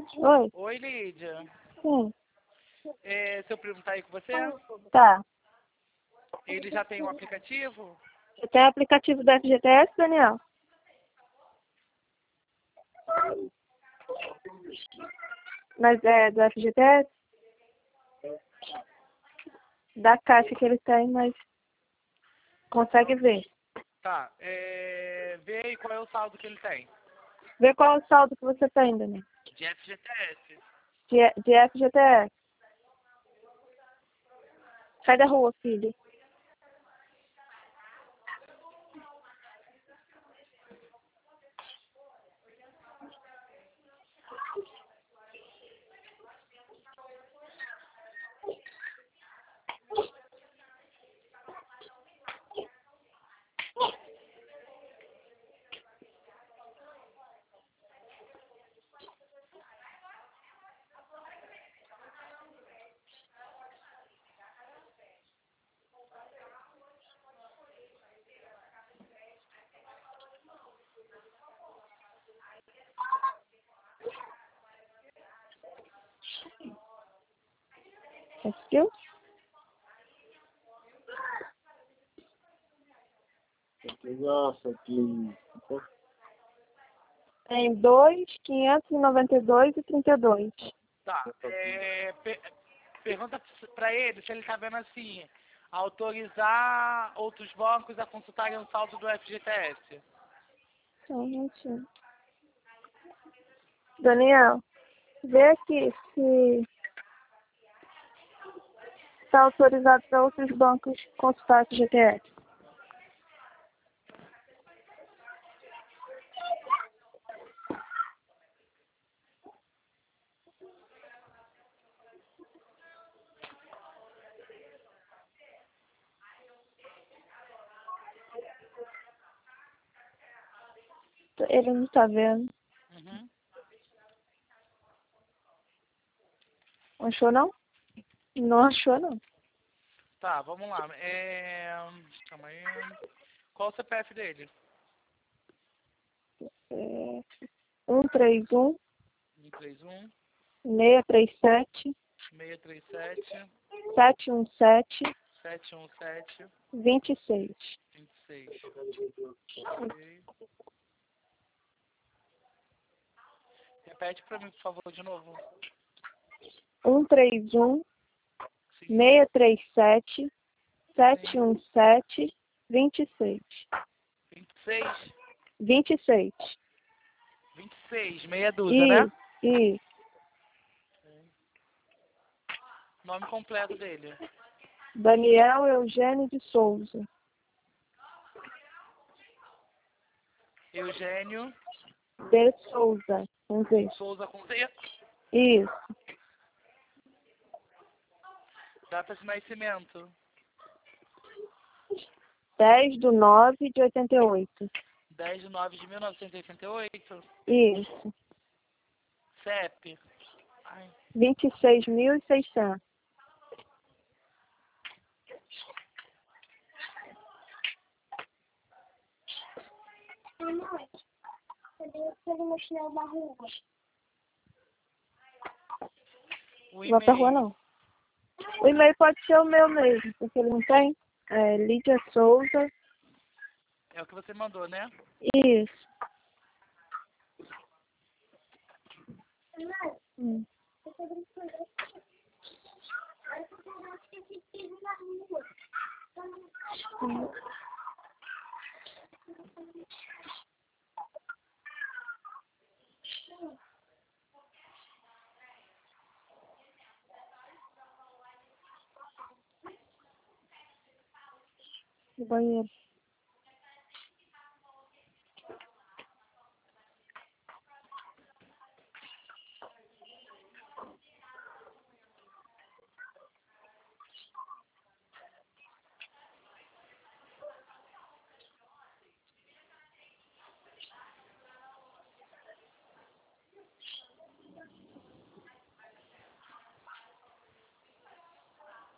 Oi? Oi, Lídia. Sim. Seu primo tá aí com você? Tá. Ele já tem um aplicativo? Você tem aplicativo do FGTS, Daniel? Mas é do FGTS? Da caixa que ele tem, mas consegue ver. Tá. Vê aí qual é o saldo que ele tem. Vê qual é o saldo que você tem, Daniel. De FGTS. De FGTS. Sai da rua, filho. Conseguiu? Nossa, que... Tem 2.592,32. Tá. Pergunta pra ele se ele tá vendo assim. Autorizar outros bancos a consultarem o saldo do FGTS. Só um minutinho. Daniel, vê aqui se está autorizado para outros bancos consultar o FGTS. Ele não está vendo. Uhum. Achou não? Não achou não. Tá, vamos lá. Calma aí. Qual o CPF dele? 131 131 637 637 717 717 26. 26. Ok. Repete pra mim, por favor, de novo. 131 Sim. 637 717 26. 26. 26. 26, meia dúzia, né? E Nome completo dele. Daniel Eugênio de Souza. Eugênio De Souza. Vamos ver. Souza com Z. Isso. Data de nascimento. 10/9/88. 10 de 9 de 1988. Isso. CEP. Ai, 26.600. o Não vai pra rua, e-mail. não. O e-mail pode ser o meu mesmo, porque ele não tem. É Lídia Souza. É o que você mandou, né? Isso. Hum. No banheiro.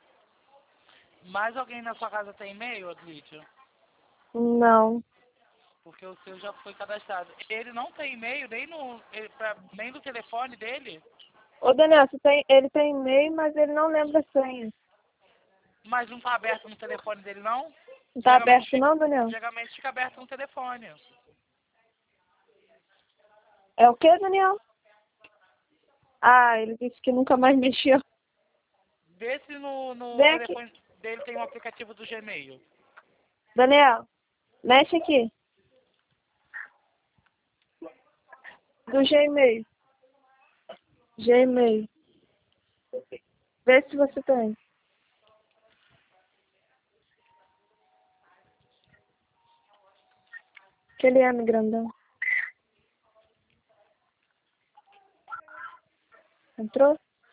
Mais alguém na sua casa tem e-mail, Lídia? Não. Porque o seu já foi cadastrado. Ele não tem e-mail nem do telefone dele, Ô, Daniel, ele tem e-mail, mas ele não lembra a senha. mas não tá aberto no telefone dele, não? Não tá aberto Geralmente, não, Daniel? geralmente fica aberto no telefone. É o que, Daniel? Ah, ele disse que nunca mais mexeu. Vê se no Vem aqui. telefone dele tem um aplicativo do Gmail. Daniel, mexe aqui. Do Gmail. Gmail. Vê se você tem. Aquele M grandão. Entrou?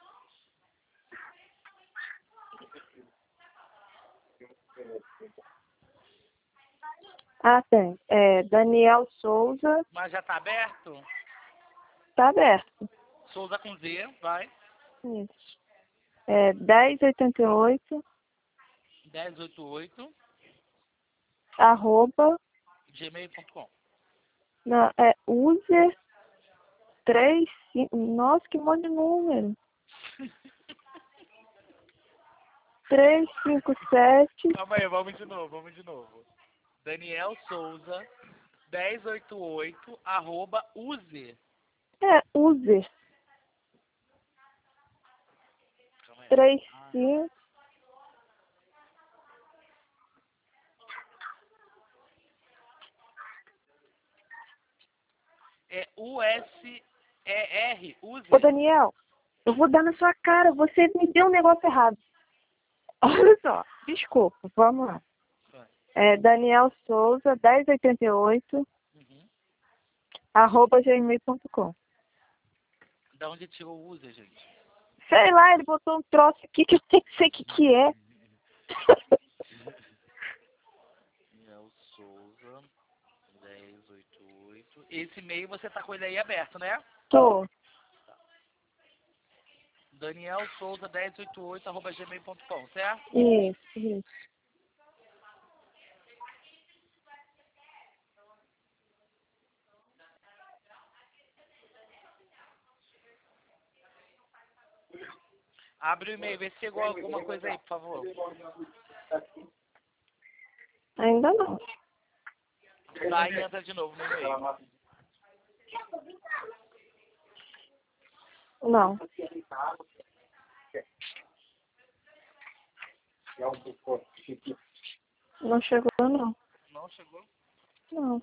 Ah, tem. É Daniel Souza. Mas já tá aberto? Tá aberto. Souza com Z, vai. Isso. É 1088 1088 arroba. gmail.com. Não, é user 35. Nossa, que monte de número. 357. Calma aí, vamos de novo. Daniel Souza 1088 @user. É, user. Calma aí. 35. É USER, Ô, user. Daniel, eu vou dar na sua cara. Você me deu um negócio errado. Olha só. Desculpa, vamos lá. Vai. É Daniel Souza 1088 Uhum. arroba gmail.com. Da onde tirou o user, gente? Sei lá, ele botou um troço aqui que eu nem sei o que é. Daniel Souza 1088. Esse e-mail você tá com ele aí aberto, né? Tô. Daniel Souza 1088 @gmail.com, certo? Isso. Abre o e-mail, vê se chegou alguma coisa aí, por favor. Ainda não. Sai e entra de novo no e-mail. Não. Não chegou, não. Não chegou? Não.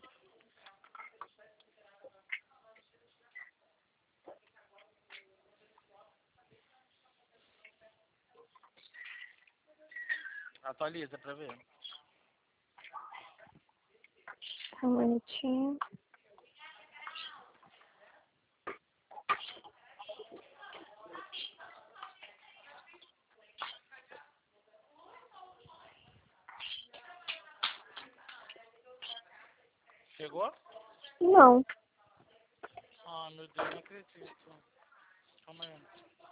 Atualiza pra ver. Um minutinho. Chegou? Não. Ah, meu Deus, não acredito. Calma aí.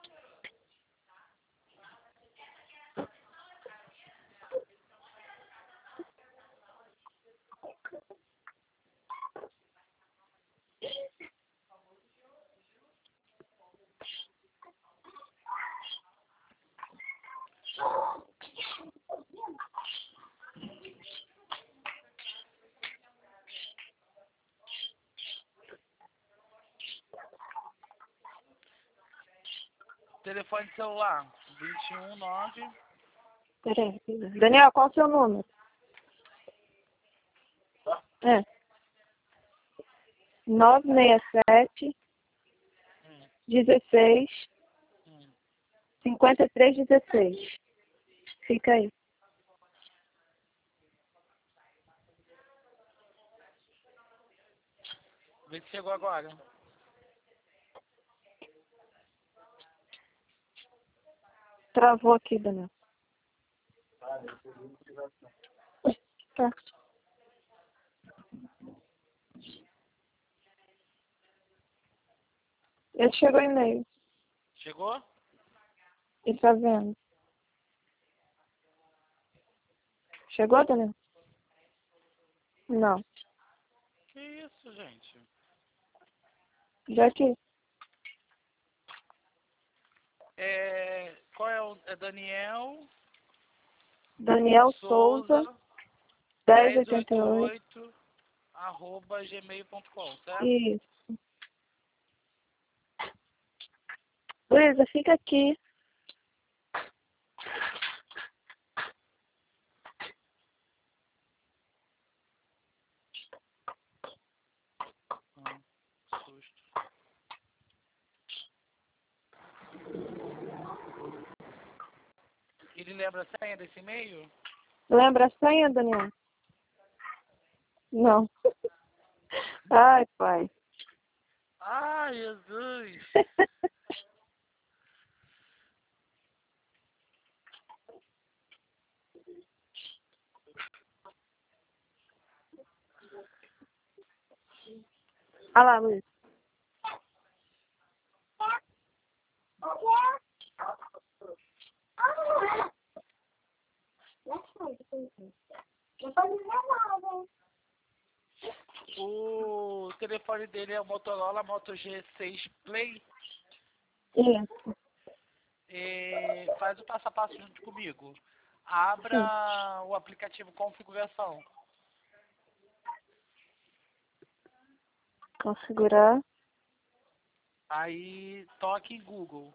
Telefone celular, 219. Peraí. Daniel, qual o seu número? É. 967 Hum, 16 hum. 5316. Fica aí. Vê se chegou agora. Travou aqui, Daniel. Tá. Ele chegou e-mail. Chegou? Ele tá vendo. Chegou, Daniel? Não. Que isso, gente? Já que Qual é o... É Daniel Daniel Souza, 1088. 1088 @gmail.com, certo? Isso. Luísa, fica aqui. Susto. Ele lembra a senha desse e-mail? Lembra a senha, Daniel? Não. Ai, pai. Ai, Jesus! Olha lá, Luísa. O telefone dele é o Motorola Moto G6 Play. Isso. Faz o passo a passo junto comigo. Abra o aplicativo Configuração. Configurar. Aí toque em Google.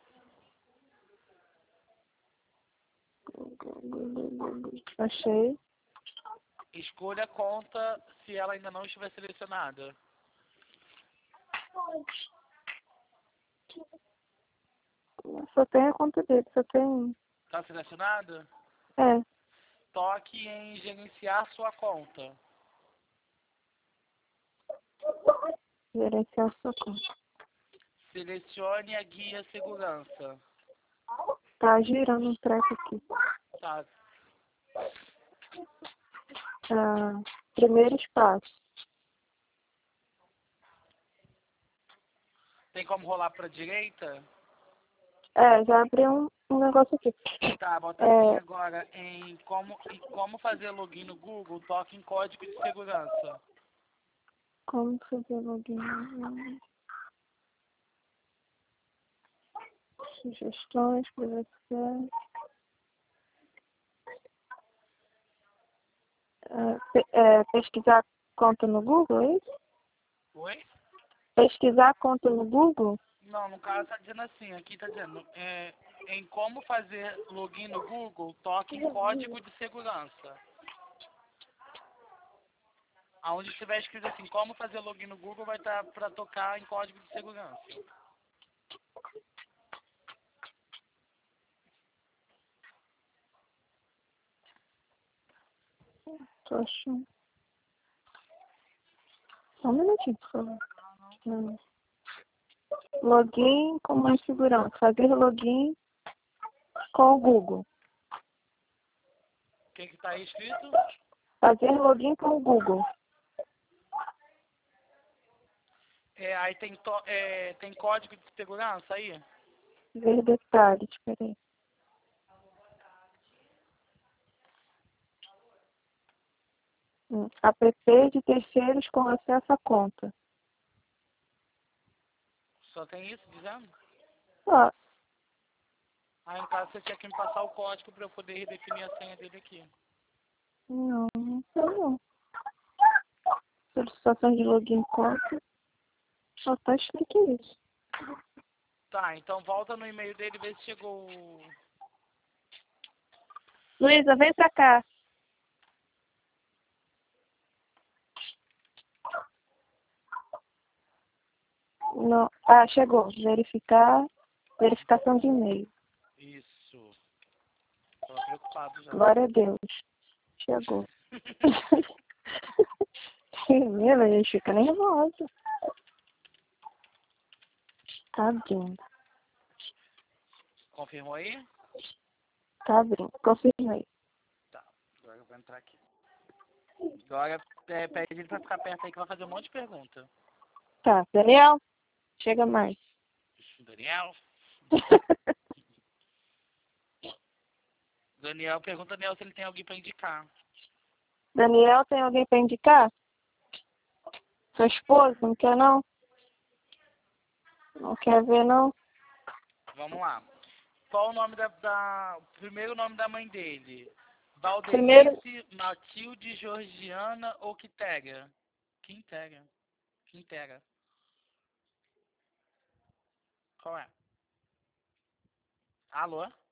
Achei. Escolha a conta se ela ainda não estiver selecionada. Só tem a conta dele, só tem. Está selecionada? É. Toque em gerenciar sua conta. Gerenciar sua conta. Selecione a guia segurança. Tá girando um treco aqui. Tá. Primeiro espaço. Tem como rolar para a direita? Já abri um negócio aqui. Tá, bota assim agora em como fazer login no Google, toque em código de segurança. Como fazer login? Sugestões, privacidade. Pesquisar conta no Google, é isso? Oi? Pesquisar conta no Google? Não, no caso tá dizendo assim, aqui tá dizendo, em como fazer login no Google, toque em código de segurança. Aonde estiver escrito assim, como fazer login no Google, vai estar para tocar em código de segurança. Tô achando. Só um minutinho, por favor. Login com mais segurança. Fazer login com o Google. O que que tá aí escrito? Fazer login com o Google. Aí tem código de segurança aí? Ver detalhes, peraí. App de terceiros com acesso à conta. Só tem isso dizendo? Ó, Aí no caso você tinha que me passar o código para eu poder redefinir a senha dele aqui. não sei não. Solicitação de login conta. Só tá escrito isso. Tá, então volta no e-mail dele e vê se chegou o... Luísa, vem pra cá. Não. Chegou. Verificação de e-mail. Isso. Tava preocupado já. Glória a Deus. Chegou. Menina, a gente fica nervosa. Tá abrindo. Confirmou aí? Tá abrindo. Confirmei. Tá, agora eu vou entrar aqui. Agora pede ele pra ficar perto aí que vai fazer um monte de pergunta. Tá. Daniel, chega mais. Daniel? Daniel, pergunta ao Daniel se ele tem alguém pra indicar. Daniel, tem alguém pra indicar? Sua esposa, não quer não? Não quer ver não? Vamos lá. Qual o nome primeiro nome da mãe dele? Primeiro, Valdenice, Matilde, Georgiana ou Quitéria? Quintéria. Quintera. Qual é? Alô?